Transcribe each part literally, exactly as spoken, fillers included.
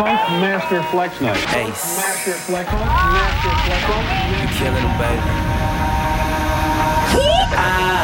Funk Master Flex Night. Ace. Master Flex. Funk Master Flex. Funk You killing them, baby. I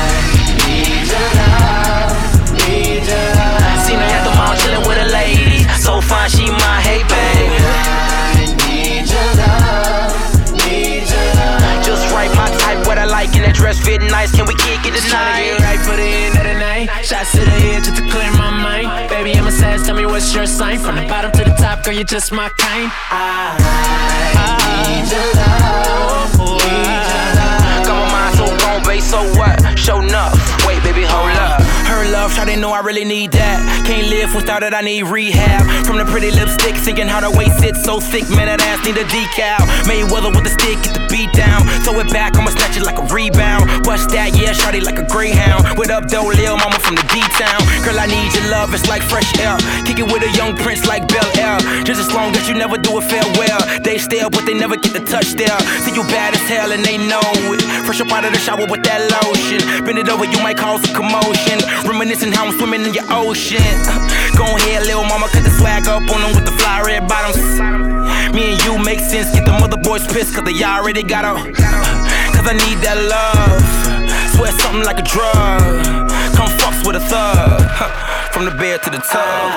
need your love, need your love. Seen her at the mall chillin' with a lady, so fine she my hey baby. I need your love, need your love. Just right, my type, what I like, and that dress fit nice. Can we kick it tonight? Tryna get right for the end of the night. Shots to the head just to clear my mind. Baby, I'm a sass, tell me what's your sign. From the bottom to the top, girl, you're just my kind. I, I need your love, need your love. Got my mind so gone, babe, so what? Show enough. Wait, baby, hold up. Her love, try they know I really need that. Can't live without it, I need rehab. From the pretty lipstick, thinking how the waist sits so thick, man, that ass need a decal. Mayweather with the stick, get the beat down. Throw it back, I'ma snatch it like a rebound. Bust that, yeah, shawty like a greyhound. What up, though, lil' mama from the D-town. Girl, I need your love, it's like fresh air. Kick it with a young prince like Bel Air. Just as long as you never do it farewell. They stale, but they never get the touch there. See you bad as hell and they know it. Fresh up out of the shower with that lotion. Bend it over, you might cause a commotion. Reminiscing how I'm swimming in your ocean. Go ahead, lil' mama, cut the swag up on them with the fly red bottoms. Me and you make sense, get the mother boys pissed, cause they already got her. Cause I need that love, swear something like a drug. Come fucks with a thug, from the bed to the tub.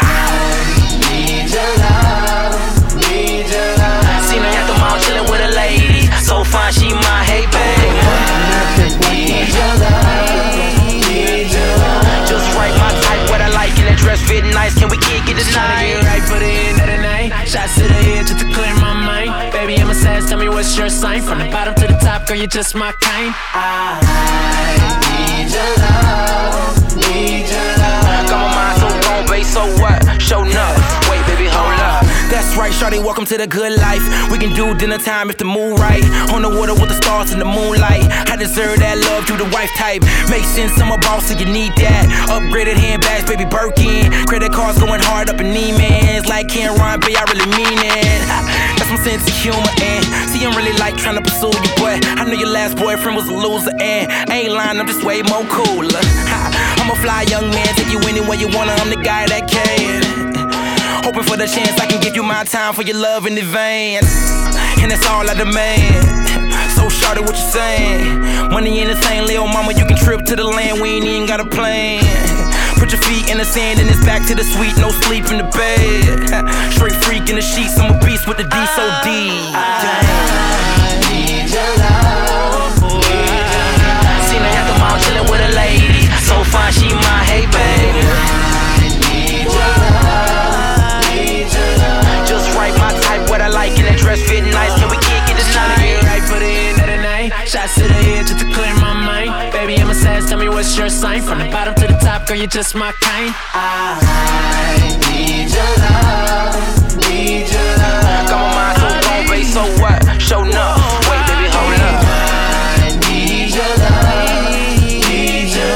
I need your love, need your love. Seen her at the mall chillin' with a lady, so fine she my hey baby. I need your love, need your love. Just right, my type, what I like, and that dress fit nice. Can we kick it Tryna tonight? get right for the end of the night. Shots to the head just to clear my mind. Baby, I'm a sass, tell me what's your sign. From the bottom to the top, girl, you're just my kind. I need your love, need your love. Got my mind so gone, babe, so what? Show enough. Wait, baby, hold up. That's right, shawty, welcome to the good life. We can do dinner time if the mood right. On the water with the stars in the moonlight. I deserve that love, you the wife type. Makes sense, I'm a boss, so you need that. Upgraded handbags, baby Birkin. Credit cards going hard up in E-mans. Like Cameron, babe, I really mean it. That's my sense of humor, and see, I'm really like trying to pursue you, but I know your last boyfriend was a loser, and I ain't lying, I'm just way more cooler. I'm a fly young man, take you anywhere you wanna, I'm the guy that can. Hoping for the chance I can give you my time for your love in advance. And that's all I demand. So shorty, what you saying? Money ain't the same, lil' mama, you can trip to the land, we ain't even got a plan. Put your feet in the sand and it's back to the sweet, no sleep in the bed. Straight freak in the sheets, I'm a beast with the D, so D. I need your love, need your love. Seen her at the mall chillin' with a lady, so fine she my hey baby. I need your love, need your love. Just right, my type, what I like, and that dress fit nice. Can we kick it Tryna tonight? get right for the end of the night. Shots to the head just to clear my mind. Baby, I'm a sass, tell me what's your sign. From the bottom to the top, girl, you're just my kind. I need your love, need your love. Got my mind so gone, babe, so what? Show enough. Wait, baby, hold up. I need your love, need your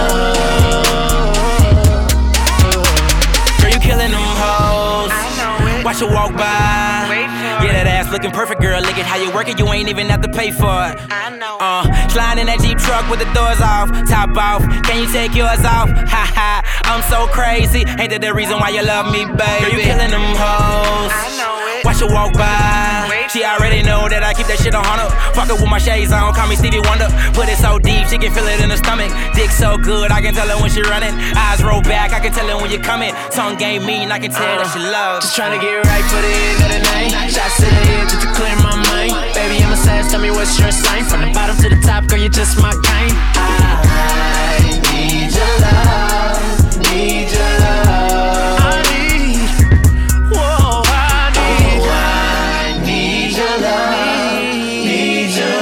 love. Girl, you killing them hoes. Watch her walk by. Yeah, that ass looking perfect, girl. Look at how you work it, you ain't even have to pay for it. I know. Uh, slide in that Jeep truck with the doors off, top off. Can you take yours off? Ha ha, I'm so crazy. Ain't that the reason why you love me, baby? Girl, you killing them hoes. I know it. Watch her walk by. She already know that I keep that shit on her. Fuck her with my shades on, call me Stevie Wonder. Put it so deep, she can feel it in her stomach. Dick so good, I can tell her when she running. Eyes roll back, I can tell her when you're coming. Tongue game mean, I can tell that she loves. Just tryna get right for the end of the night. Shots to the head just to clear my mind. Baby, I'm a sass, tell me what's your sign. From the bottom to the top, girl, you're just my kind. I need your love, need your love. I need, whoa, I need, Oh, I need your love, need your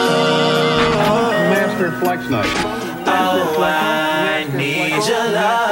love. Master Flex Night. Oh, I need your love.